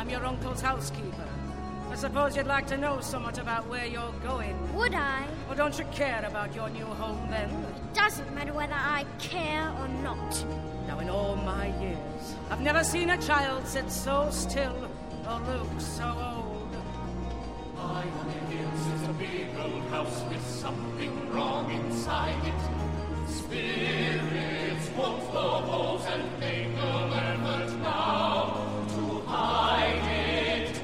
I'm your uncle's housekeeper. I suppose you'd like to know somewhat about where you're going. Would I? Well, don't you care about your new home, then? It doesn't matter whether I care or not. Now, in all my years, I've never seen a child sit so still or look so old. High on the hills is a big old house with something wrong inside it. Spirits walk the halls and make no effort now to hide it.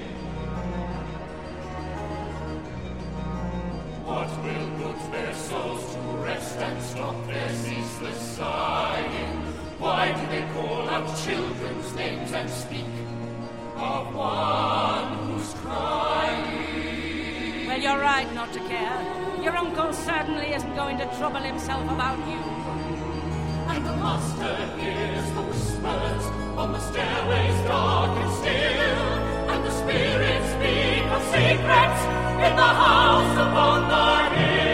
What will put their souls to rest and stop their ceaseless sighing? Why do they call out children's names and speak of one who's crying? Well, you're right not to care. Your uncle certainly isn't going to trouble himself about you. And the master hears the whispers on the stairways dark and still, and the spirits speak of secrets in the house upon the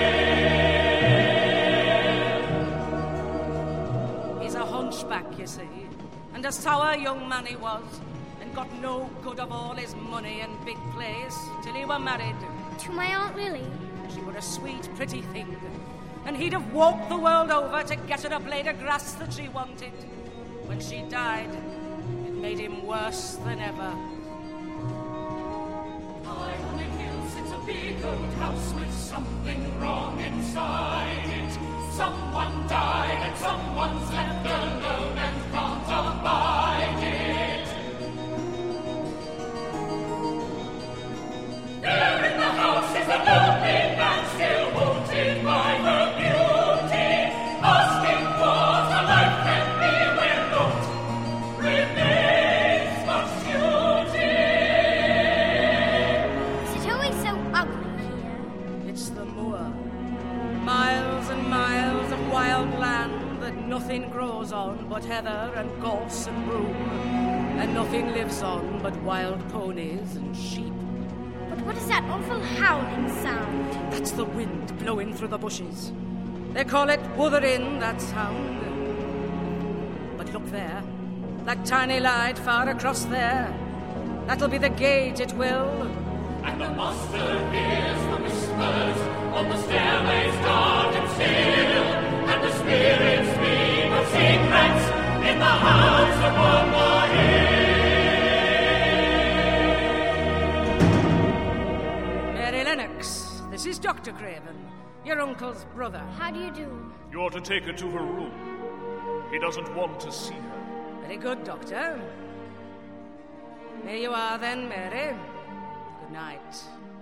hill. He's a hunchback, you see, and a sour young man he was, and got no good of all his money and big place till he were married. To my Aunt Lily? She were a sweet, pretty thing, and he'd have walked the world over to get her a blade of grass that she wanted. When she died, it made him worse than ever. High on the hill sits a big old house with something wrong inside it. Someone died and someone's left alone and can't abide it. There in the house is a lonely man still haunted by her beauty, asking what a life can be where naught remains but beauty. Is it always so ugly here? It's the moor. Miles and miles of wild land that nothing grows on but heather and gorse and broom, and nothing lives on but wild ponies and sheep. But what is that awful howling sound? That's the wind blowing through the bushes. They call it wuthering, that sound. But look there, that tiny light far across there. That'll be the gate, it will. And the master hears the whispers on the stairways dark and still, and the spirits speak of secrets in the house upon the hill. Mary Lennox, this is Dr. Craven, your uncle's brother. How do you do? You ought to take her to her room. He doesn't want to see her. Very good, Doctor. Here you are then, Mary. Good night.